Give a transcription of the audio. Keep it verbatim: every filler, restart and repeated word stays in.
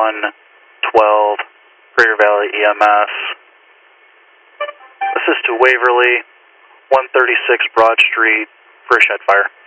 one twelve, Greater Valley E M S. This is to Waverly, one thirty-six Broad Street, for a shed fire.